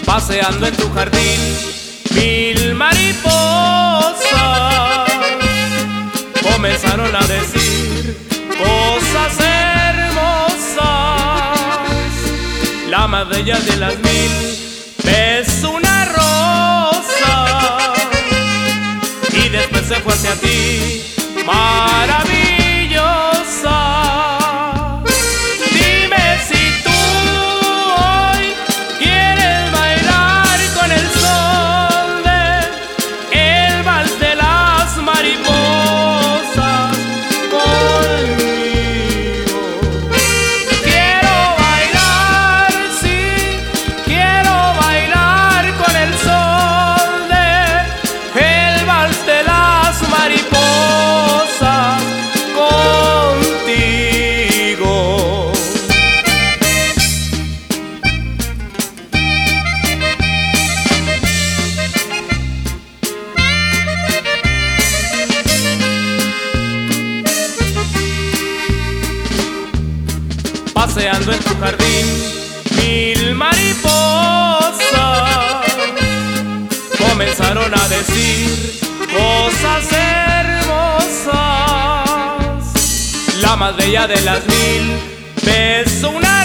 paseando en tu jardín, mil mariposas comenzaron a decir cosas hermosas. La más bella de las mil es una rosa y después se fue hacia ti, maravillosa. Paseando en tu jardín, mil mariposas comenzaron a decir cosas hermosas. La más bella de las mil besó una